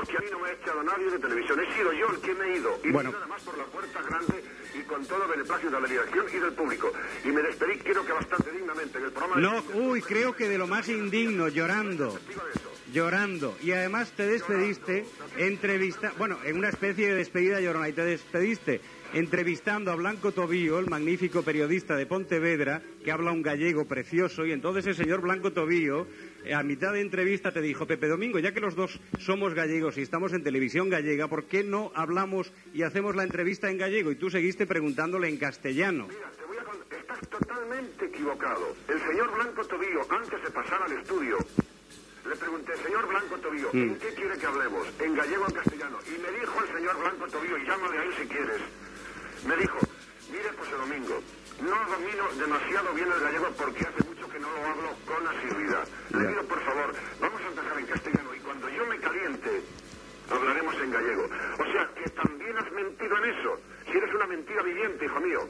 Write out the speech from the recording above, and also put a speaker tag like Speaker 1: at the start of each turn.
Speaker 1: que a mí no me ha echado nadie de televisión. He sido yo el que me he ido. Y
Speaker 2: bueno,
Speaker 1: nada más por la puerta grande y con todo beneplácito de la dirección y del público. Y me despedí, creo que bastante dignamente en el programa.
Speaker 2: No, creo que de lo más indigno, llorando. Y además te despediste en una especie de despedida llorona, y te despediste entrevistando a Blanco Tobío, el magnífico periodista de Pontevedra, que habla un gallego precioso, y entonces el señor Blanco Tobío, a mitad de entrevista, te dijo: Pepe Domingo, ya que los dos somos gallegos y estamos en televisión gallega, ¿por qué no hablamos y hacemos la entrevista en gallego? Y tú seguiste preguntándole en castellano.
Speaker 1: Mira, te voy a contar, estás totalmente equivocado. El señor Blanco Tobío, antes de pasar al estudio, le pregunté: señor Blanco Tobío, ¿en qué quiere que hablemos? ¿En gallego o en castellano? Y me dijo el señor Blanco Tobío, y llámale a él si quieres, me dijo: mire, José Domingo, no domino demasiado bien el gallego porque hace mucho que no lo hablo con asiduidad. Le pido, por favor, vamos a empezar en castellano y cuando yo me caliente, hablaremos en gallego. O sea, que también has mentido en eso. Si eres una mentira viviente, hijo mío.